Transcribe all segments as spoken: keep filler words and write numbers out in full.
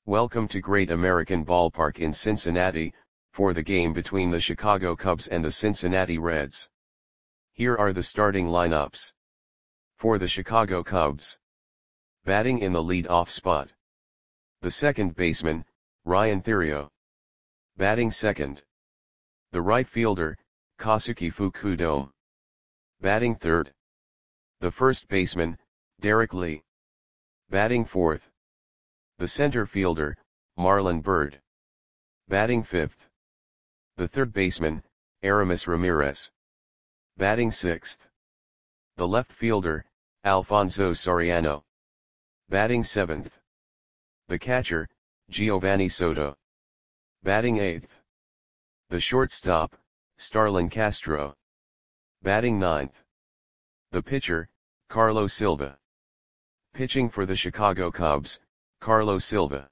Welcome to Great American Ballpark in Cincinnati, for the game between the Chicago Cubs and the Cincinnati Reds. Here are the starting lineups. For the Chicago Cubs. Batting in the lead-off spot. The second baseman, Ryan Theriot. Batting second. The right fielder, Kosuke Fukudome. Batting third. The first baseman, Derek Lee. Batting fourth. The center fielder, Marlon Byrd. Batting fifth. The third baseman, Aramis Ramirez. Batting sixth. The left fielder, Alfonso Soriano. Batting seventh. The catcher, Giovanni Soto. Batting eighth. The shortstop, Starlin Castro. Batting ninth. The pitcher, Carlos Silva. Pitching for the Chicago Cubs, Carlos Silva.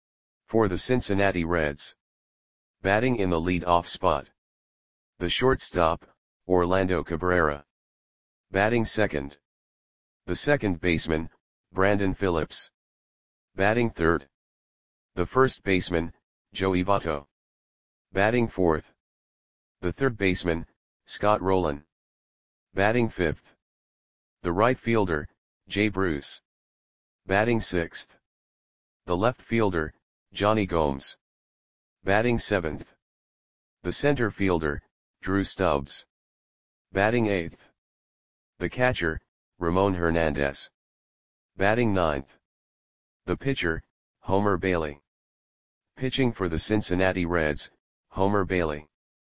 For the Cincinnati Reds. Batting in the lead-off spot. The shortstop, Orlando Cabrera. Batting second. The second baseman, Brandon Phillips. Batting third. The first baseman, Joey Votto. Batting fourth. The third baseman, Scott Rolen. Batting fifth. The right fielder, Jay Bruce. Batting sixth. The left fielder, Johnny Gomes. Batting seventh. The center fielder, Drew Stubbs. Batting eighth. The catcher, Ramon Hernandez. Batting ninth. The pitcher, Homer Bailey. Pitching for the Cincinnati Reds, Homer Bailey.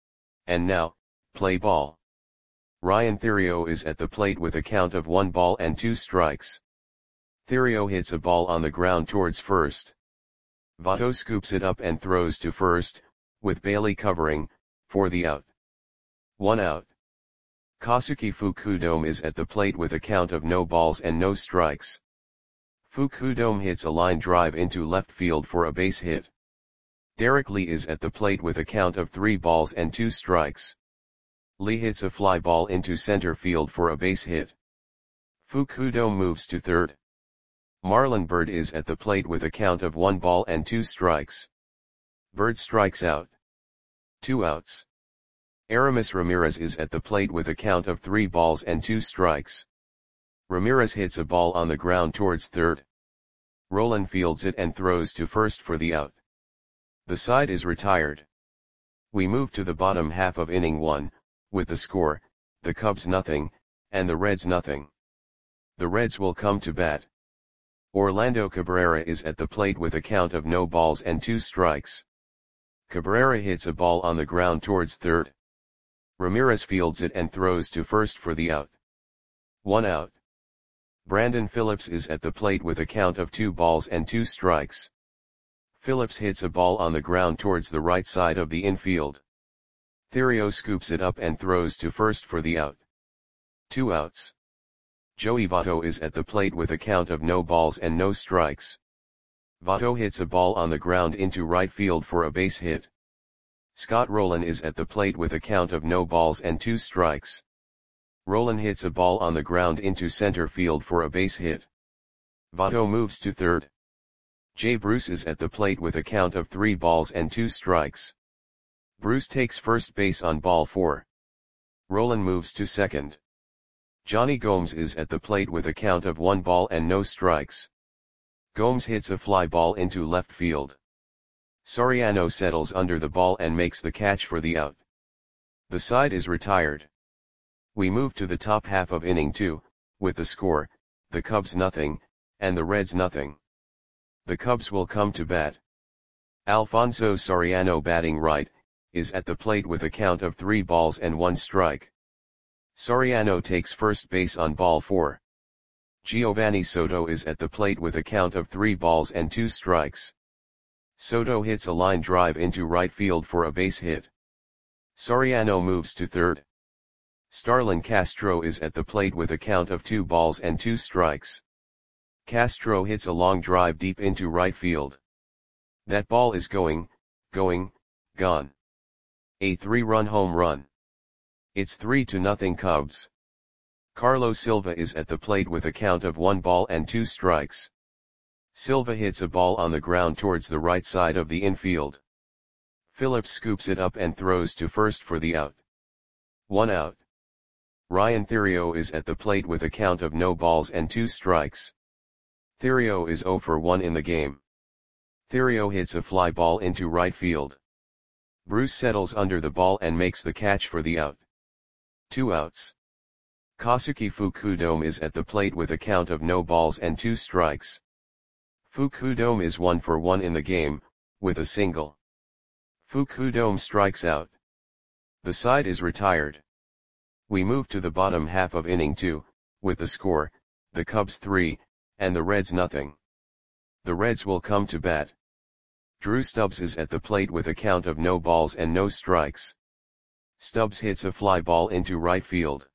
And now, play ball. Ryan Theriot is at the plate with a count of one ball and two strikes. Theriot hits a ball on the ground towards first. Votto scoops it up and throws to first, with Bailey covering, for the out. One out. Kosuke Fukudome is at the plate with a count of no balls and no strikes. Fukudome hits a line drive into left field for a base hit. Derek Lee is at the plate with a count of three balls and two strikes. Lee hits a fly ball into center field for a base hit. Fukudome moves to third. Marlon Byrd is at the plate with a count of one ball and two strikes. Byrd strikes out. Two outs. Aramis Ramirez is at the plate with a count of three balls and two strikes. Ramirez hits a ball on the ground towards third. Rolen fields it and throws to first for the out. The side is retired. We move to the bottom half of inning one, with the score, the Cubs nothing, and the Reds nothing. The Reds will come to bat. Orlando Cabrera is at the plate with a count of no balls and two strikes. Cabrera hits a ball on the ground towards third. Ramirez fields it and throws to first for the out. One out. Brandon Phillips is at the plate with a count of two balls and two strikes. Phillips hits a ball on the ground towards the right side of the infield. Theriot scoops it up and throws to first for the out. Two outs. Joey Votto is at the plate with a count of no balls and no strikes. Votto hits a ball on the ground into right field for a base hit. Scott Rolen is at the plate with a count of no balls and two strikes. Rolen hits a ball on the ground into center field for a base hit. Votto moves to third. Jay Bruce is at the plate with a count of three balls and two strikes. Bruce takes first base on ball four. Rolen moves to second. Johnny Gomes is at the plate with a count of one ball and no strikes. Gomes hits a fly ball into left field. Soriano settles under the ball and makes the catch for the out. The side is retired. We move to the top half of inning two, with the score, the Cubs nothing, and the Reds nothing. The Cubs will come to bat. Alfonso Soriano batting right, is at the plate with a count of three balls and one strike. Soriano takes first base on ball four. Giovanni Soto is at the plate with a count of three balls and two strikes. Soto hits a line drive into right field for a base hit. Soriano moves to third. Starlin Castro is at the plate with a count of two balls and two strikes. Castro hits a long drive deep into right field. That ball is going, going, gone. A three-run home run. It's three to nothing Cubs. Carlos Silva is at the plate with a count of one ball and two strikes. Silva hits a ball on the ground towards the right side of the infield. Phillips scoops it up and throws to first for the out. One out. Ryan Theriot is at the plate with a count of no balls and two strikes. Theriot is zero for one in the game. Theriot hits a fly ball into right field. Bruce settles under the ball and makes the catch for the out. Two outs. Kosuke Fukudome is at the plate with a count of no balls and two strikes. Fukudome is one for one in the game, with a single. Fukudome strikes out. The side is retired. We move to the bottom half of inning two, with the score, the Cubs three, and the Reds nothing. The Reds will come to bat. Drew Stubbs is at the plate with a count of no balls and no strikes. Stubbs hits a fly ball into right field.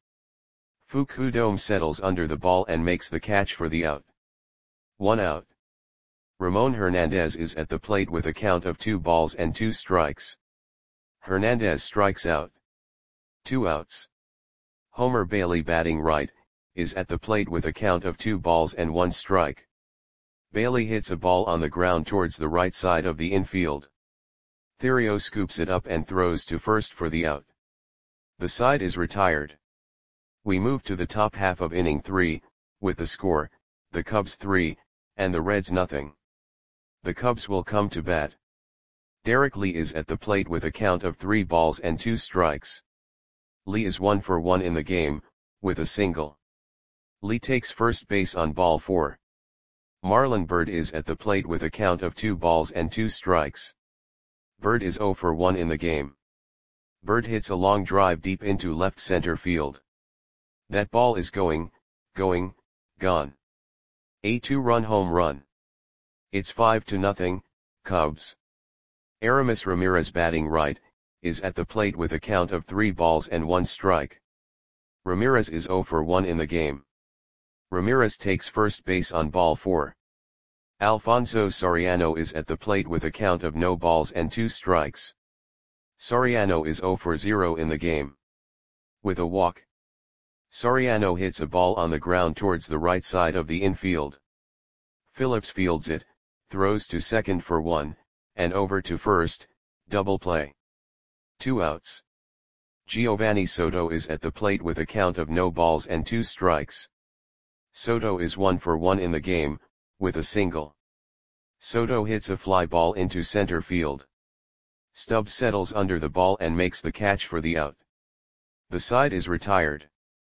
Fukudome settles under the ball and makes the catch for the out. One out. Ramon Hernandez is at the plate with a count of two balls and two strikes. Hernandez strikes out. Two outs. Homer Bailey, batting right, is at the plate with a count of two balls and one strike. Bailey hits a ball on the ground towards the right side of the infield. Theriot scoops it up and throws to first for the out. The side is retired. We move to the top half of inning three, with the score, the Cubs three, and the Reds nothing. The Cubs will come to bat. Derek Lee is at the plate with a count of three balls and two strikes. Lee is one for one in the game, with a single. Lee takes first base on ball four. Marlon Byrd is at the plate with a count of two balls and two strikes. Byrd is zero for one in the game. Byrd hits a long drive deep into left center field. That ball is going, going, gone. A two-run home run. It's five to nothing, Cubs. Aramis Ramirez, batting right, is at the plate with a count of three balls and one strike. Ramirez is zero for one in the game. Ramirez takes first base on ball four. Alfonso Soriano is at the plate with a count of no balls and two strikes. Soriano is zero for zero in the game. With a walk. Soriano hits a ball on the ground towards the right side of the infield. Phillips fields it, throws to second for one, and over to first, double play. Two outs. Giovanni Soto is at the plate with a count of no balls and two strikes. Soto is one for one in the game, with a single. Soto hits a fly ball into center field. Stubbs settles under the ball and makes the catch for the out. The side is retired.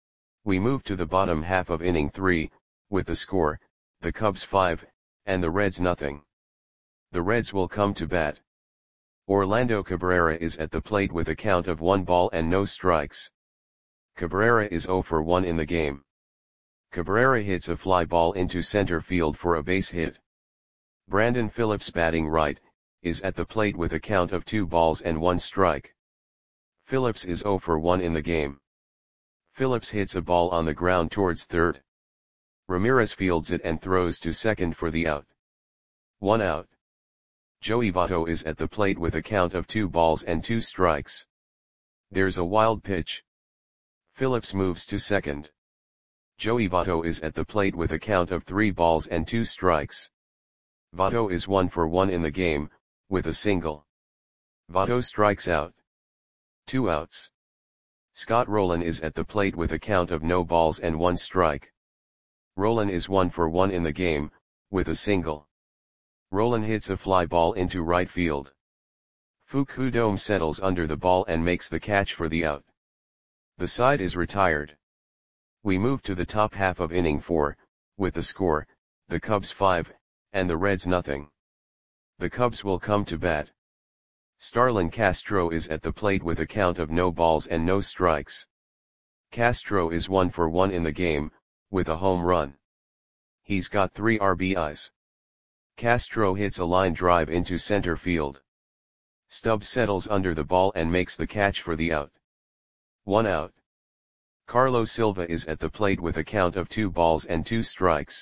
We move to the bottom half of inning three, with the score, the Cubs five, and the Reds nothing. The Reds will come to bat. Orlando Cabrera is at the plate with a count of one ball and no strikes. Cabrera is zero for one in the game. Cabrera hits a fly ball into center field for a base hit. Brandon Phillips, batting right, is at the plate with a count of two balls and one strike. Phillips is zero for one in the game. Phillips hits a ball on the ground towards third. Ramirez fields it and throws to second for the out. One out. Joey Votto is at the plate with a count of two balls and two strikes. There's a wild pitch. Phillips moves to second. Joey Votto is at the plate with a count of three balls and two strikes. Votto is one for one in the game, with a single. Votto strikes out. Two outs. Scott Rowland is at the plate with a count of no balls and one strike. Rowland is one for one in the game, with a single. Rowland hits a fly ball into right field. Fukudome settles under the ball and makes the catch for the out. The side is retired. We move to the top half of inning four, with the score, the Cubs five, and the Reds nothing. The Cubs will come to bat. Starlin Castro is at the plate with a count of no balls and no strikes. Castro is one for one in the game, with a home run. He's got three R B Is. Castro hits a line drive into center field. Stubbs settles under the ball and makes the catch for the out. One out. Carlos Silva is at the plate with a count of two balls and two strikes.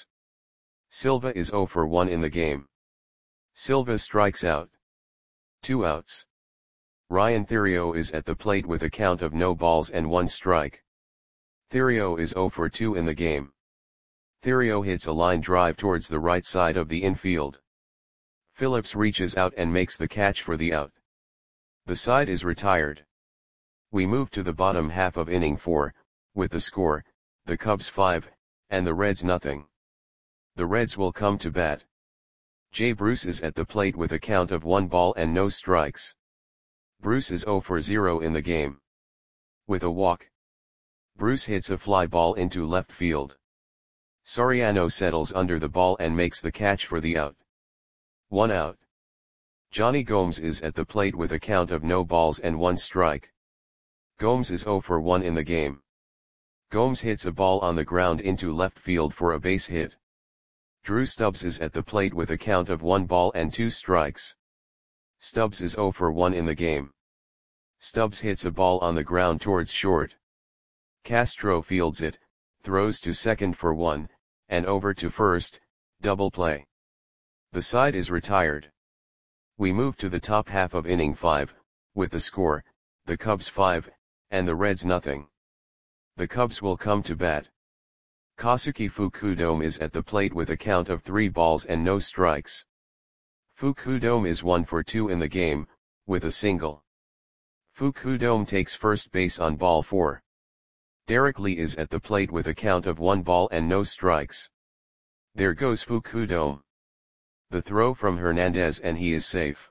Silva is zero for one in the game. Silva strikes out. Two outs. Ryan Theriot is at the plate with a count of no balls and one strike. Theriot is zero for two in the game. Therio hits a line drive towards the right side of the infield. Phillips reaches out and makes the catch for the out. The side is retired. We move to the bottom half of inning four, with the score, the Cubs five, and the Reds nothing. The Reds will come to bat. Jay Bruce is at the plate with a count of one ball and no strikes. Bruce is zero for zero in the game. With a walk, Bruce hits a fly ball into left field. Soriano settles under the ball and makes the catch for the out. One out. Johnny Gomes is at the plate with a count of no balls and one strike. Gomes is zero for one in the game. Gomes hits a ball on the ground into left field for a base hit. Drew Stubbs is at the plate with a count of one ball and two strikes. Stubbs is zero for one in the game. Stubbs hits a ball on the ground towards short. Castro fields it, throws to second for one, and over to first, double play. The side is retired. We move to the top half of inning five, with the score, the Cubs five, and the Reds nothing. The Cubs will come to bat. Kazuki Fukudome is at the plate with a count of three balls and no strikes. Fukudome is one for two in the game, with a single. Fukudome takes first base on ball four. Derek Lee is at the plate with a count of one ball and no strikes. There goes Fukudome. The throw from Hernandez and he is safe.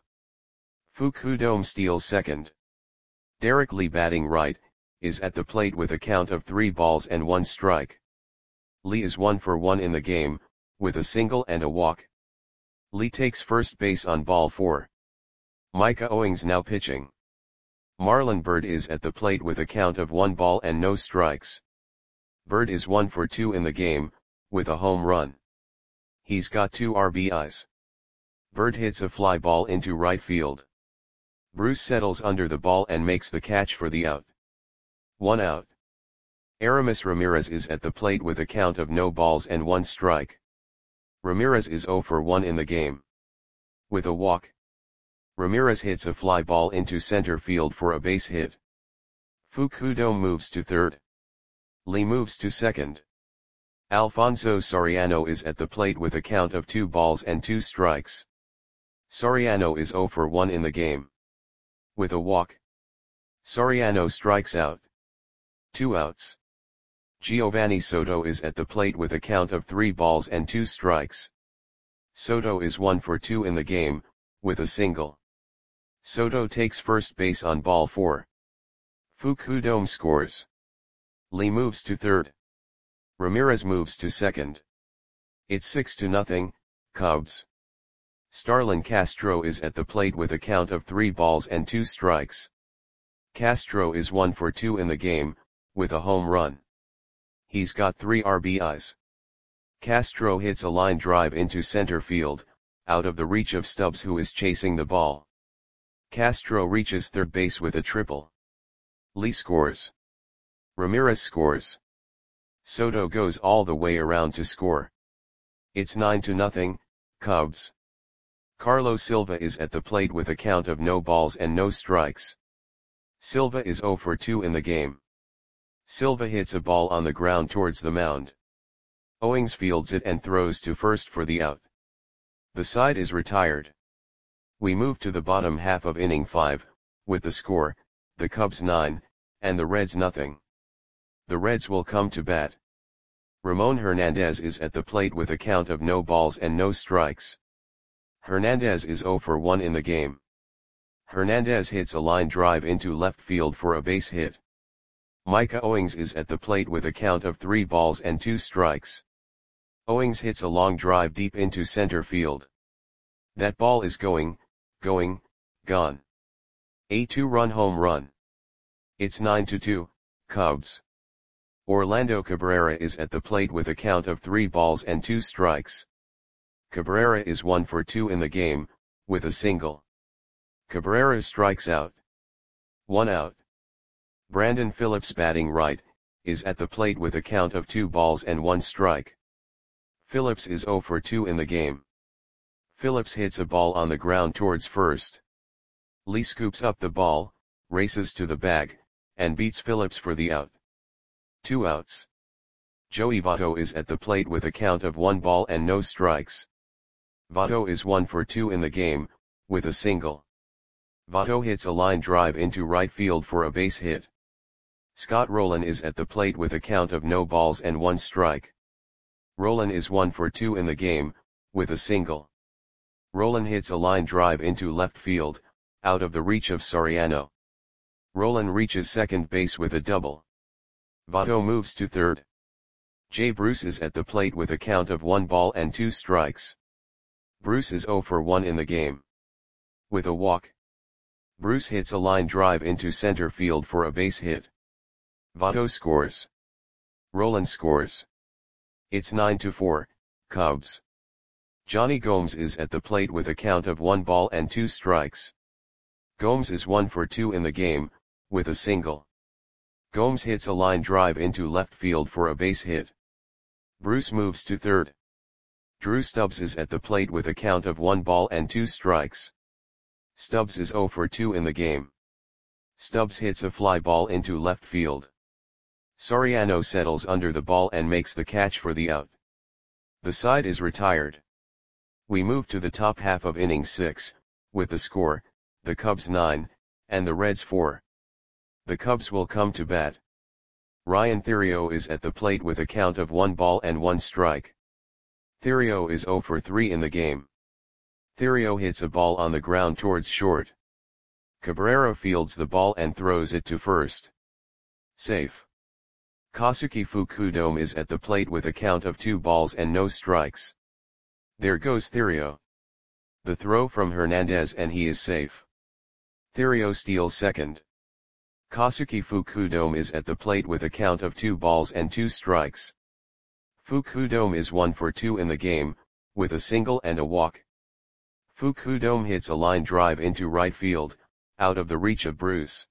Fukudome steals second. Derek Lee, batting right, is at the plate with a count of three balls and one strike. Lee is one for one in the game, with a single and a walk. Lee takes first base on ball four. Micah Owings now pitching. Marlon Byrd is at the plate with a count of one ball and no strikes. Byrd is one for two in the game, with a home run. He's got two R B Is. Byrd hits a fly ball into right field. Bruce settles under the ball and makes the catch for the out. One out. Aramis Ramirez is at the plate with a count of no balls and one strike. Ramirez is zero for one in the game. With a walk, Ramirez hits a fly ball into center field for a base hit. Fukudome moves to third. Lee moves to second. Alfonso Soriano is at the plate with a count of two balls and two strikes. Soriano is zero for one in the game. With a walk, Soriano strikes out. Two outs. Giovanni Soto is at the plate with a count of three balls and two strikes. Soto is one for two in the game, with a single. Soto takes first base on ball four. Fukudome scores. Lee moves to third. Ramirez moves to second. It's six to nothing, Cubs. Starlin Castro is at the plate with a count of three balls and two strikes. Castro is one for two in the game, with a home run. He's got three R B Is. Castro hits a line drive into center field, out of the reach of Stubbs who is chasing the ball. Castro reaches third base with a triple. Lee scores. Ramirez scores. Soto goes all the way around to score. It's nine to nothing, Cubs. Carlos Silva is at the plate with a count of no balls and no strikes. Silva is zero for two in the game. Silva hits a ball on the ground towards the mound. Owings fields it and throws to first for the out. The side is retired. We move to the bottom half of inning five, with the score, the Cubs nine, and the Reds nothing. The Reds will come to bat. Ramon Hernandez is at the plate with a count of no balls and no strikes. Hernandez is zero for one in the game. Hernandez hits a line drive into left field for a base hit. Micah Owings is at the plate with a count of three balls and two strikes. Owings hits a long drive deep into center field. That ball is going, going, gone. A two-run home run. It's nine to two, Cubs. Orlando Cabrera is at the plate with a count of three balls and two strikes. Cabrera is one for two in the game, with a single. Cabrera strikes out. One out. Brandon Phillips, batting right, is at the plate with a count of two balls and one strike. Phillips is zero for two in the game. Phillips hits a ball on the ground towards first. Lee scoops up the ball, races to the bag, and beats Phillips for the out. Two outs. Joey Votto is at the plate with a count of one ball and no strikes. Votto is one for two in the game, with a single. Votto hits a line drive into right field for a base hit. Scott Rolen is at the plate with a count of no balls and one strike. Rolen is one for two in the game, with a single. Rolen hits a line drive into left field, out of the reach of Soriano. Rolen reaches second base with a double. Votto moves to third. Jay Bruce is at the plate with a count of one ball and two strikes. Bruce is zero for one in the game. With a walk. Bruce hits a line drive into center field for a base hit. Votto scores. Rolen scores. It's nine to four, Cubs. Johnny Gomes is at the plate with a count of one ball and two strikes. Gomes is one for two in the game, with a single. Gomes hits a line drive into left field for a base hit. Bruce moves to third. Drew Stubbs is at the plate with a count of one ball and two strikes. Stubbs is zero for two in the game. Stubbs hits a fly ball into left field. Soriano settles under the ball and makes the catch for the out. The side is retired. We move to the top half of inning six, with the score, the Cubs nine, and the Reds four. The Cubs will come to bat. Ryan Theriot is at the plate with a count of one ball and one strike. Theriot is zero for three in the game. Theriot hits a ball on the ground towards short. Cabrera fields the ball and throws it to first. Safe. Kazuki Fukudome is at the plate with a count of two balls and no strikes. There goes Theriot. The throw from Hernandez and he is safe. Theriot steals second. Kazuki Fukudome is at the plate with a count of two balls and two strikes. Fukudome is one for two in the game, with a single and a walk. Fukudome hits a line drive into right field, out of the reach of Bruce.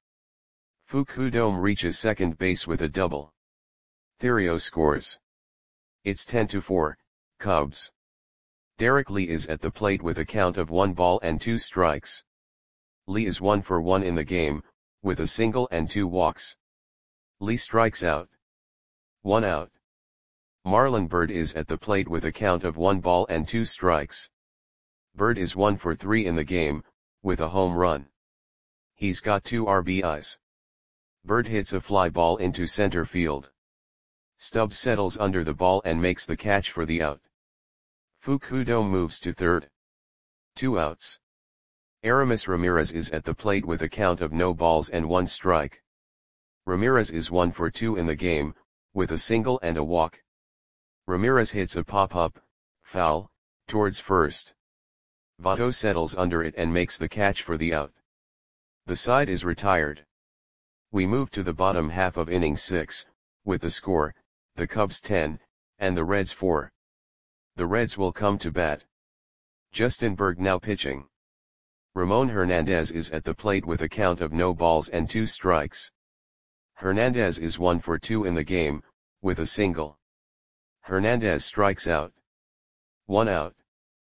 Fukudome reaches second base with a double. Theriot scores. It's ten to four, Cubs. Derek Lee is at the plate with a count of one ball and two strikes. Lee is one for one in the game, with a single and two walks. Lee strikes out. One out. Marlon Byrd is at the plate with a count of one ball and two strikes. Byrd is one for three in the game, with a home run. He's got two R B Is. Byrd hits a fly ball into center field. Stubbs settles under the ball and makes the catch for the out. Fukudome moves to third. Two outs. Aramis Ramirez is at the plate with a count of no balls and one strike. Ramirez is one for two in the game, with a single and a walk. Ramirez hits a pop-up, foul, towards first. Votto settles under it and makes the catch for the out. The side is retired. We move to the bottom half of inning six, with the score, the Cubs ten, and the Reds four. The Reds will come to bat. Justin Berg now pitching. Ramon Hernandez is at the plate with a count of no balls and two strikes. Hernandez is one for two in the game, with a single. Hernandez strikes out. One out.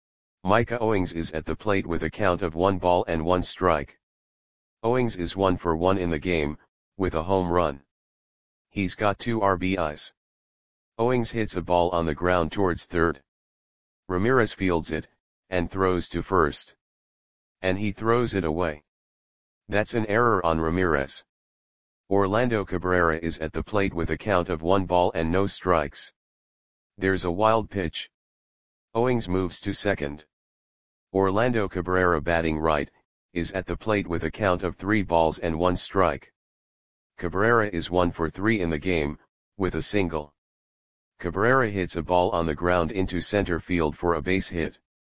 Micah Owings is at the plate with a count of one ball and one strike. Owings is one for one in the game, with a home run. He's got two R B Is. Owings hits a ball on the ground towards third. Ramirez fields it, and throws to first. And he throws it away. That's an error on Ramirez. Orlando Cabrera is at the plate with a count of one ball and no strikes. There's a wild pitch. Owings moves to second. Orlando Cabrera, batting right, is at the plate with a count of three balls and one strike. Cabrera is one for three in the game, with a single. Cabrera hits a ball on the ground into center field for a base hit.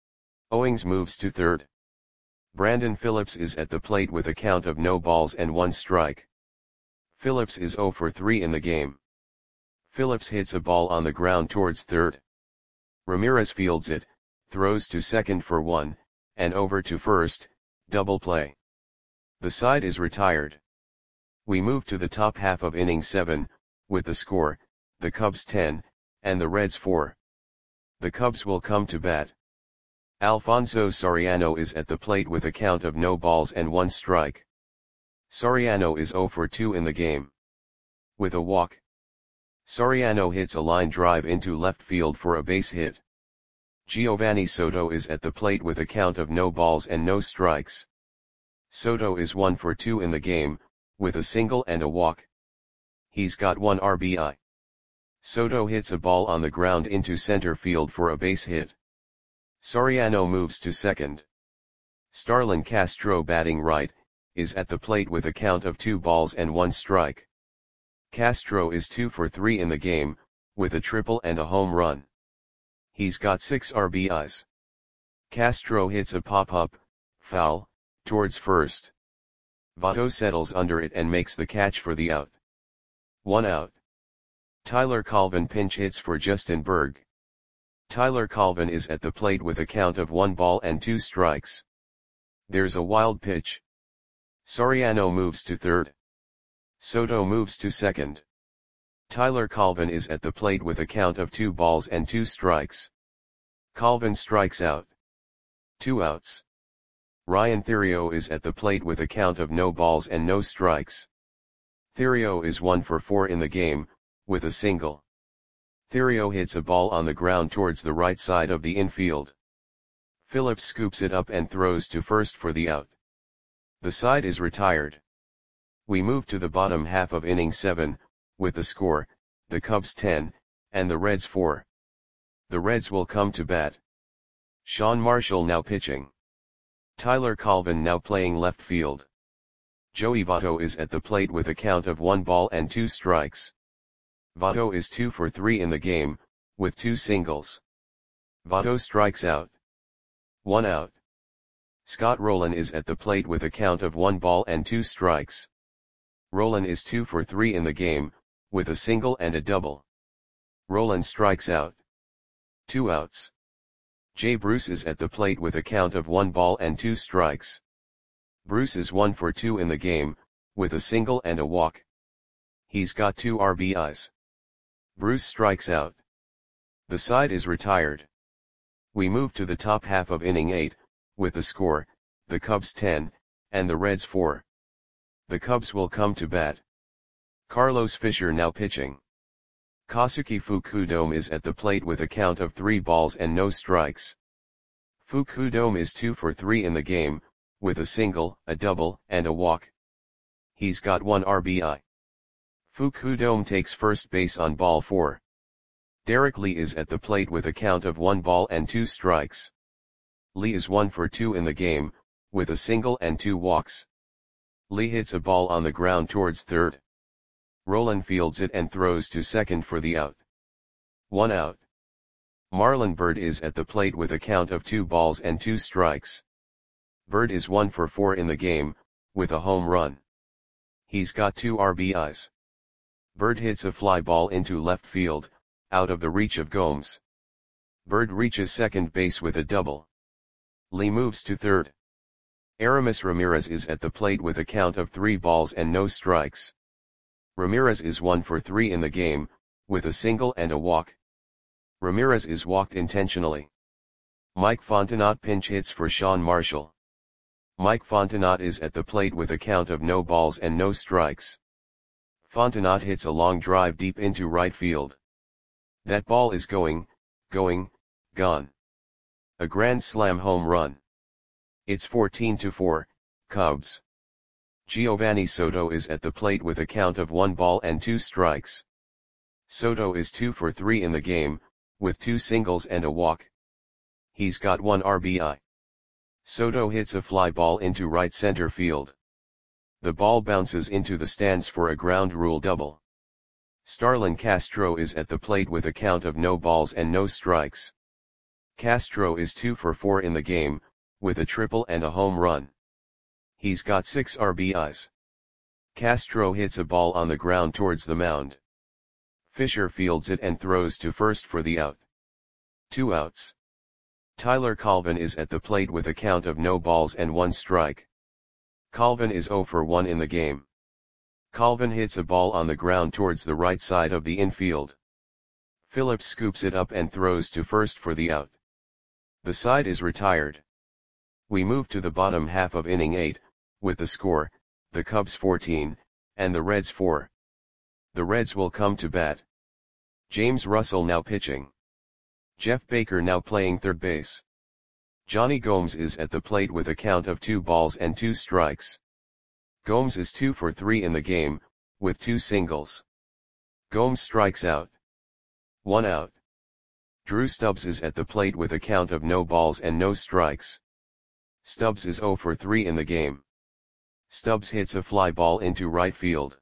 Owings moves to third. Brandon Phillips is at the plate with a count of no balls and one strike. Phillips is zero for three in the game. Phillips hits a ball on the ground towards third. Ramirez fields it, throws to second for one, and over to first, double play. The side is retired. We move to the top half of inning seven, with the score, the Cubs ten, and the Reds four. The Cubs will come to bat. Alfonso Soriano is at the plate with a count of no balls and one strike. Soriano is zero for two in the game. With a walk. Soriano hits a line drive into left field for a base hit. Giovanni Soto is at the plate with a count of no balls and no strikes. Soto is one for two in the game, with a single and a walk. He's got one R B I. Soto hits a ball on the ground into center field for a base hit. Soriano moves to second. Starlin Castro, batting right, is at the plate with a count of two balls and one strike. Castro is two for three in the game, with a triple and a home run. He's got six R B Is. Castro hits a pop-up, foul, towards first. Votto settles under it and makes the catch for the out. One out. Tyler Colvin pinch hits for Justin Berg. Tyler Colvin is at the plate with a count of one ball and two strikes. There's a wild pitch. Soriano moves to third. Soto moves to second. Tyler Colvin is at the plate with a count of two balls and two strikes. Colvin strikes out. Two outs. Ryan Theriot is at the plate with a count of no balls and no strikes. Theriot is one for four in the game, with a single. Theriot hits a ball on the ground towards the right side of the infield. Phillips scoops it up and throws to first for the out. The side is retired. We move to the bottom half of inning seven, with the score, the Cubs ten, and the Reds four. The Reds will come to bat. Sean Marshall now pitching. Tyler Colvin now playing left field. Joey Votto is at the plate with a count of one ball and two strikes. Votto is two for three in the game, with two singles. Votto strikes out. One out. Scott Rolen is at the plate with a count of one ball and two strikes. Rolen is two for three in the game, with a single and a double. Rolen strikes out. Two outs. Jay Bruce is at the plate with a count of one ball and two strikes. Bruce is one for two in the game, with a single and a walk. He's got two R B Is. Bruce strikes out. The side is retired. We move to the top half of inning eight, with the score, the Cubs ten, and the Reds four. The Cubs will come to bat. Carlos Fisher now pitching. Kosuke Fukudome is at the plate with a count of three balls and no strikes. Fukudome is two for three in the game, with a single, a double, and a walk. He's got one R B I. Fukudome takes first base on ball four. Derek Lee is at the plate with a count of one ball and two strikes. Lee is one for two in the game, with a single and two walks. Lee hits a ball on the ground towards third. Rolen fields it and throws to second for the out. One out. Marlon Byrd is at the plate with a count of two balls and two strikes. Byrd is one for four in the game, with a home run. He's got two R B Is. Byrd hits a fly ball into left field, out of the reach of Gomes. Byrd reaches second base with a double. Lee moves to third. Aramis Ramirez is at the plate with a count of three balls and no strikes. Ramirez is one for three in the game, with a single and a walk. Ramirez is walked intentionally. Mike Fontenot pinch hits for Sean Marshall. Mike Fontenot is at the plate with a count of no balls and no strikes. Fontenot hits a long drive deep into right field. That ball is going, going, gone. A grand slam home run. It's fourteen to four, Cubs. Giovanni Soto is at the plate with a count of one ball and two strikes. Soto is two for three in the game, with two singles and a walk. He's got one R B I. Soto hits a fly ball into right center field. The ball bounces into the stands for a ground rule double. Starlin Castro is at the plate with a count of no balls and no strikes. Castro is two for four in the game, with a triple and a home run. He's got six R B Is. Castro hits a ball on the ground towards the mound. Fisher fields it and throws to first for the out. Two outs. Tyler Colvin is at the plate with a count of no balls and one strike. Colvin is zero for one in the game. Colvin hits a ball on the ground towards the right side of the infield. Phillips scoops it up and throws to first for the out. The side is retired. We move to the bottom half of inning eight, with the score, the Cubs fourteen, and the Reds four. The Reds will come to bat. James Russell now pitching. Jeff Baker now playing third base. Johnny Gomes is at the plate with a count of two balls and two strikes. Gomes is two for three in the game, with two singles. Gomes strikes out. One out. Drew Stubbs is at the plate with a count of no balls and no strikes. Stubbs is zero for three in the game. Stubbs hits a fly ball into right field.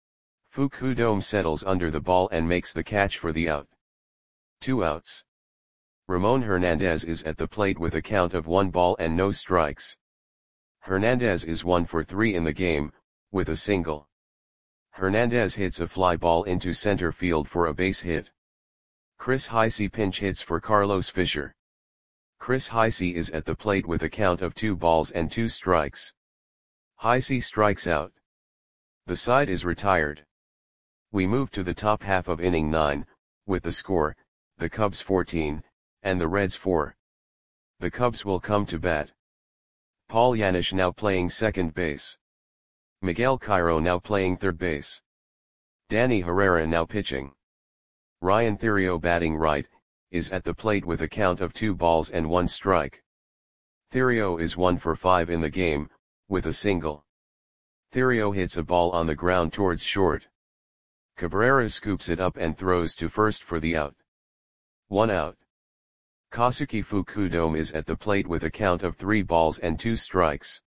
Fukudome settles under the ball and makes the catch for the out. Two outs. Ramon Hernandez is at the plate with a count of one ball and no strikes. Hernandez is one for three in the game, with a single. Hernandez hits a fly ball into center field for a base hit. Chris Heisey pinch hits for Carlos Fisher. Chris Heisey is at the plate with a count of two balls and two strikes. Heisey strikes out. The side is retired. We move to the top half of inning nine, with the score, the Cubs fourteen, and the Reds four. The Cubs will come to bat. Paul Janisch now playing second base. Miguel Cairo now playing third base. Danny Herrera now pitching. Ryan Theriot batting right, is at the plate with a count of two balls and one strike. Theriot is one for five in the game, with a single. Theriot hits a ball on the ground towards short. Cabrera scoops it up and throws to first for the out. One out. Kosuke Fukudome is at the plate with a count of three balls and two strikes.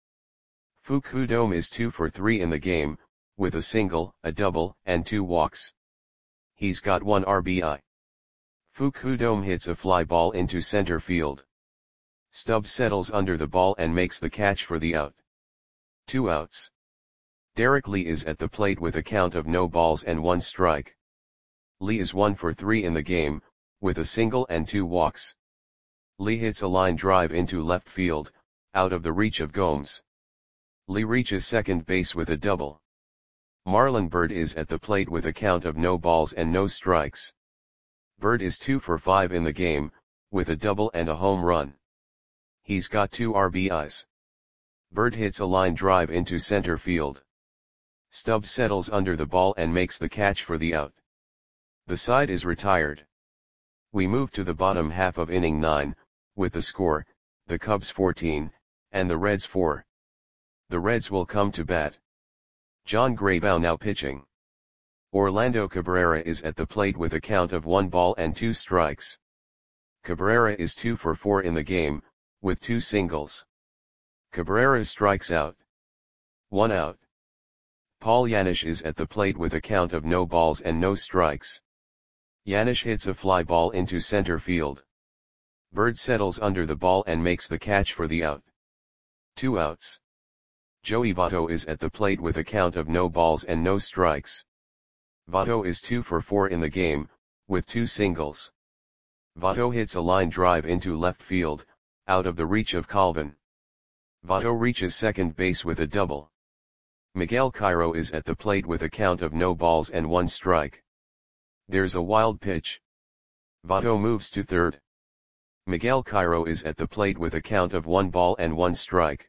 Fukudome is two for three in the game, with a single, a double, and two walks. He's got one R B I. Fukudome hits a fly ball into center field. Stubbs settles under the ball and makes the catch for the out. Two outs. Derek Lee is at the plate with a count of no balls and one strike. Lee is one for three in the game, with a single and two walks. Lee hits a line drive into left field, out of the reach of Gomes. Lee reaches second base with a double. Marlon Byrd is at the plate with a count of no balls and no strikes. Byrd is two for five in the game, with a double and a home run. He's got two R B Is. Byrd hits a line drive into center field. Stubbs settles under the ball and makes the catch for the out. The side is retired. We move to the bottom half of inning nine, with the score, the Cubs fourteen, and the Reds four. The Reds will come to bat. John Graybow now pitching. Orlando Cabrera is at the plate with a count of one ball and two strikes. Cabrera is two for four in the game, with two singles. Cabrera strikes out. One out. Paul Janisch is at the plate with a count of no balls and no strikes. Janisch hits a fly ball into center field. Byrd settles under the ball and makes the catch for the out. Two outs. Joey Votto is at the plate with a count of no balls and no strikes. Votto is two for four in the game, with two singles. Votto hits a line drive into left field, out of the reach of Colvin. Votto reaches second base with a double. Miguel Cairo is at the plate with a count of no balls and one strike. There's a wild pitch. Votto moves to third. Miguel Cairo is at the plate with a count of one ball and one strike.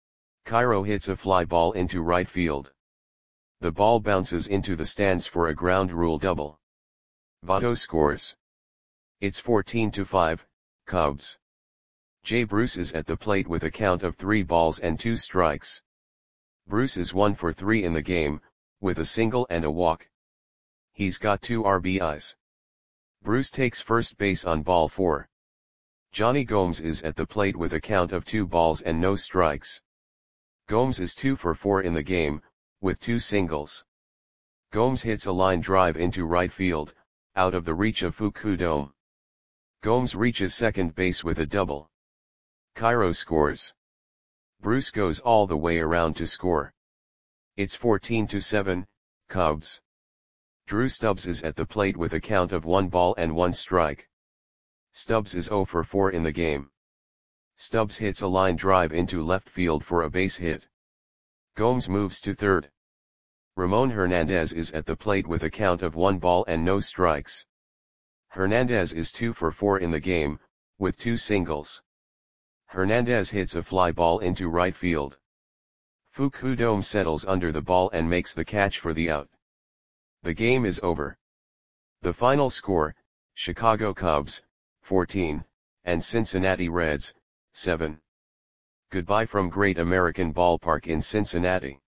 Cairo hits a fly ball into right field. The ball bounces into the stands for a ground rule double. Votto scores. It's fourteen to five, Cubs. Jay Bruce is at the plate with a count of three balls and two strikes. Bruce is one for three in the game, with a single and a walk. He's got two R B Is. Bruce takes first base on ball four. Johnny Gomes is at the plate with a count of two balls and no strikes. Gomes is two for four in the game, with two singles. Gomes hits a line drive into right field, out of the reach of Fukudome. Gomes reaches second base with a double. Cairo scores. Bruce goes all the way around to score. It's fourteen to seven, Cubs. Drew Stubbs is at the plate with a count of one ball and one strike. Stubbs is zero for four in the game. Stubbs hits a line drive into left field for a base hit. Gomes moves to third. Ramon Hernandez is at the plate with a count of one ball and no strikes. Hernandez is two for four in the game, with two singles. Hernandez hits a fly ball into right field. Fukudome settles under the ball and makes the catch for the out. The game is over. The final score, Chicago Cubs, fourteen, and Cincinnati Reds, seven. Goodbye from Great American Ballpark in Cincinnati.